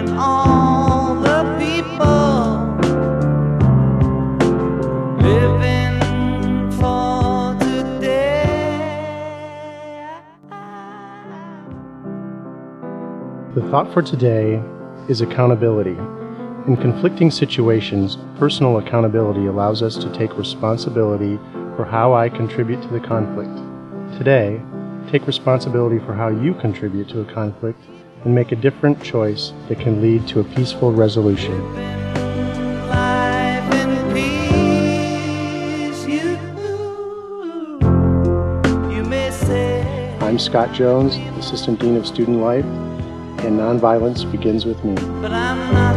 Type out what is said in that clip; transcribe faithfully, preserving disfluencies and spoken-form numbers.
and all the people living for today. The thought for today is accountability. In conflicting situations, personal accountability allows us to take responsibility for how I contribute to the conflict. Today, take responsibility for how you contribute to a conflict and make a different choice that can lead to a peaceful resolution. Life in peace, you, you may say. I'm Scott Jones, Assistant Dean of Student Life, and Nonviolence Begins with Me. But I'm not